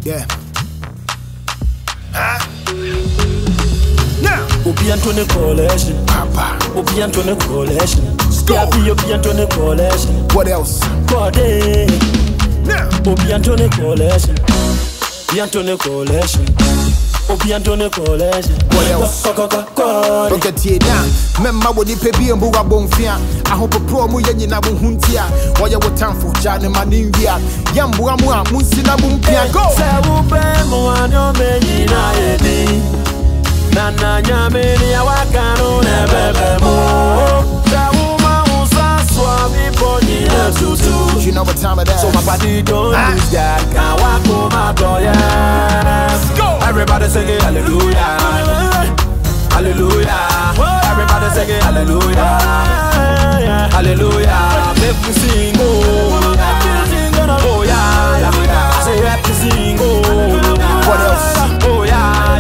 Yeah. Now, Obi Antone Collection. Papa. Obi Antone Collection. Scappy Obi Antone Collection. What else? Body. Now, Obi Antone Collection. Obi Antone Collection. Obi Antone Collection. What else? Look at you now. Memma wodi pebi mbu wa bonfia. Ahopo pro mu yenyi na bunhuntia. Woye wo tamfo jane maninvia. Yambu amu a munsi na bumpia. Go. Se upe mu anyo menyi na yedi. Nana nyameni ya wakano nebebe mo. Se uma usa swami ponyi na tutu. You know what time it is. So my body don't lose that. Can't walk on my door, yeah. Let's go. Everybody sing it, hallelujah. Hallelujah. Everybody sing it, hallelujah. Hallelujah. Make me sing, oh. Oh, yeah. I say, happy sing, oh. What else? Oh, yeah.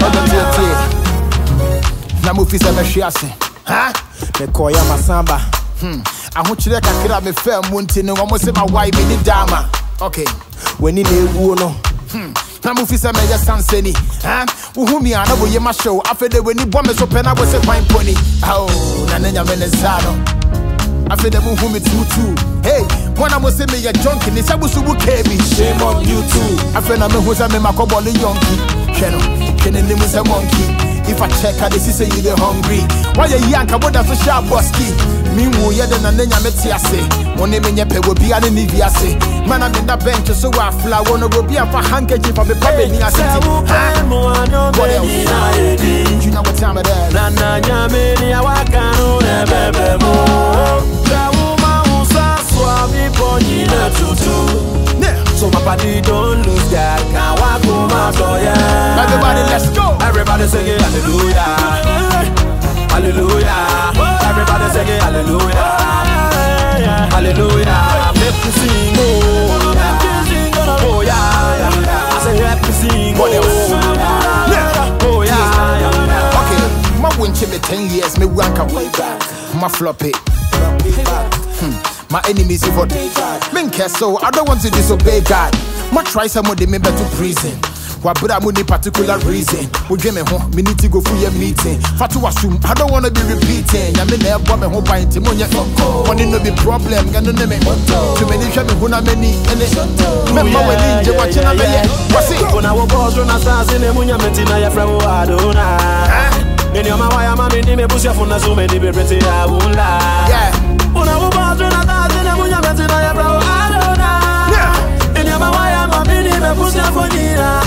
Na mufi se me hwiase. Ha? Me koya masamba. Ahokyere kakra me fa mu ntine wo se ma wai me ni dama. Okay. Weni na ewu no. Na mufi se me ya sanseni. Ha? Wo mi ana wo ye ma show. Afede weni bo me so pe na wo se kwan poni. Oh, na nanya me ne sano. Afede mu hu me tutu. Hey, mwana mo se me ya junkie ni sabu subu kebi. Shame on you too. Afede na me hu se me makobo le yonki. Hweno, hwene ni mu se monkey. If I check her, they say you the hungry. Why you yank about that social bosky? Meanwhile, you're the nanya metiase. One name in your pay will be an inviase. Man, I'm in that bench, so I fly. Wanna go be a handkerchief of a puppet in a city. What else? You know what time it is? Nana nyameni ya wakano nebebe mo. Se uma usa swami ponyi na tutu. So my body don't lose that. Can't walk on my door, yeah. Everybody, let's go. Everybody sing it, hallelujah. Hallelujah. Everybody sing it, hallelujah. Hallelujah. Make me sing, oh. Oh, yeah. I say, happy sing, What else? Oh, yeah. Okay, my winch me 10 years, me rank way back. My floppy. My enemies for men care so I don't want to disobey God. My try some of them me to prison. What but I'm particular reason. We get me home, me need to go for your meeting. Fatu assume I don't wanna be repeating. I mean there bomb me home by Timonia. Money no be problem, gonna name me. Too many shame me huna many and it. Remember when you watching a man. What's it? When I was born run as in munya metina ya fra adona. Many of my wire man in me push your phone so many be pretty I won't lie. Yeah. When I was born run as in munya metina ya fra adona. Yeah. Many of my wire man in me push your phone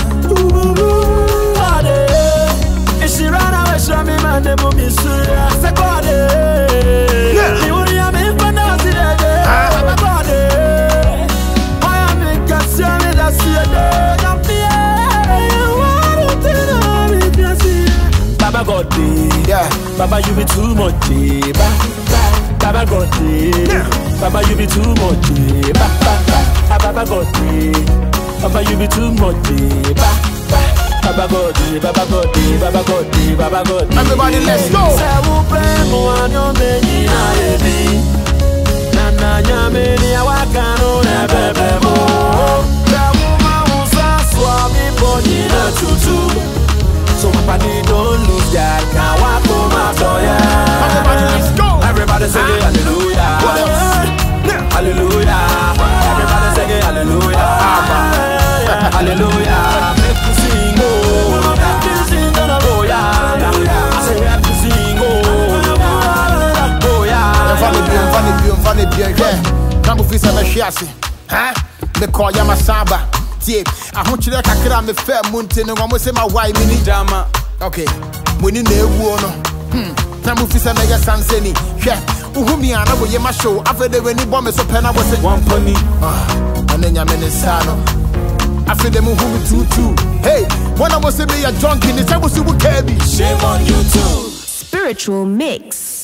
she ran away from me, man, they put me through. I said, God, you wouldn't have me for nothing. God, why am I catching me? That's your day. Baba God, yeah. Baba, you be too much. Baba God, Baba, you be too much. Baba God, Baba, you be too much. Baba God, Baba God, Baba God, Baba God. Everybody, let's go. Se upe mu anyo menyi na yedi. Nana nyameni ya wakano nebebe mo. Se uma usa swami ponyi na tutu. So my body don't lose that. Can't walk on my door, yeah. Everybody, let's go. Everybody sing it, hallelujah. Hallelujah. Everybody sing it, hallelujah. Hallelujah. Make me sing, oh. Oh, yeah. I say, have to sing, oh. Oh, yeah. Funny, yeah. Come with some shiasi. Huh? Me call ya masamba. Tie. I want you to kakra me fair muntin no mo say my why me ni drama. Okay. We ni na ewu no. Come with some mega sanseni. Hwe. Uhumi ana wo ye ma show. Afede we ni bomb so pena wo say one penny. Anenya me ne sano. Afede mu humi tutu. Hey, when I was say me a junkie, ni say wo si wo kebi. Shame on you too. Spiritual Mix.